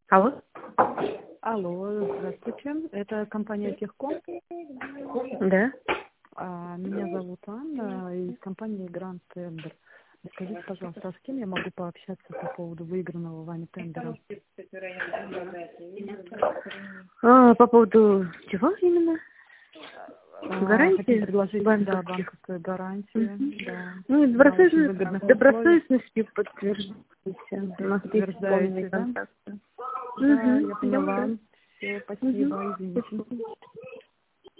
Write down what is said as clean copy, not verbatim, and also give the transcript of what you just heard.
Алло? Алло, здравствуйте. Это компания Техком. Да. Меня зовут Анна из компании Grand Tender. Скажите, пожалуйста, а с кем я могу пообщаться по поводу выигранного вами тендера? По поводу чего именно? Гарантии? Хотим предложить банковских? банковскую гарантию. Да. Ну, На очень выгодных условиях. добросовестностью подтверждаете. У нас есть Подтверждаете, полные да? контакты. Да, я поняла. Да. Все, спасибо, извините.